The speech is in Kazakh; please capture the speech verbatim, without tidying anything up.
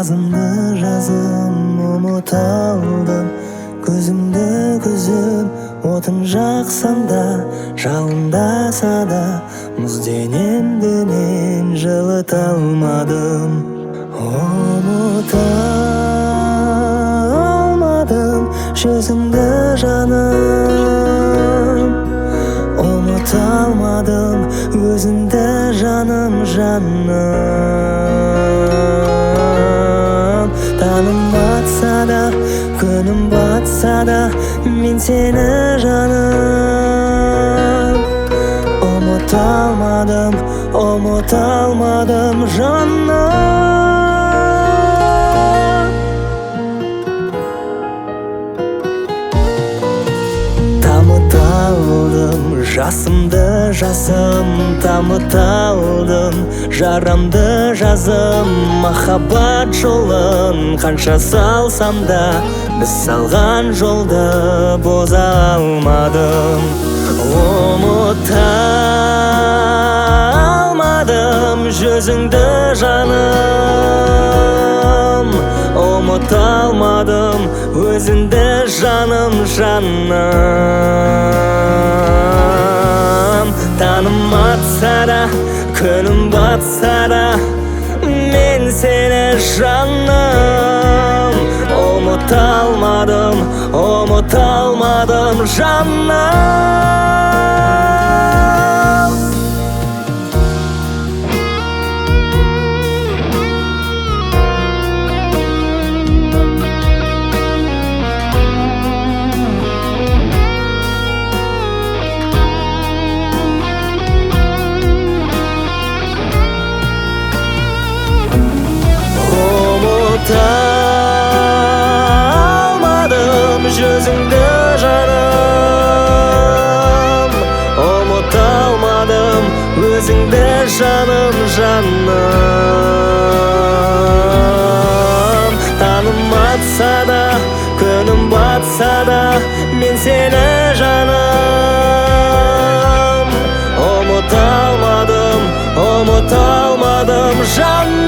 Жазымды жазым ұмыта алдым, көзімді көзім отын жақсанда, жалындаса да мұз денемді мен жылыта алмадым. Ұмыта алмадым жүзіңді жаным, ұмыта алмадым өзіңді жаным жаным. Таным батса да, күнім батса да, мен сені жаным ұмыта алмадым, ұмыта алмадым жаным. Тамыта алдым жасымды жасым, тамыта алдым жарамды жазым. Махаббат жолын қанша салсам да, біз салған жолды бұза алмадым. Ұмыта алмадым жүзіңді жаным, ұмыта алмадым өзіңді жаным жаным. Таным атса да, күнім батса да, мен сені жаным ұмыта алмадым, ұмыта алмадым жаным. Алмадым жүзіңді жаным, ұмыта алмадым өзіңді жаным жаным. Таным атса да, күнім батса да, мен сені жаным ұмыта алмадым, ұмыта алмадым жаным.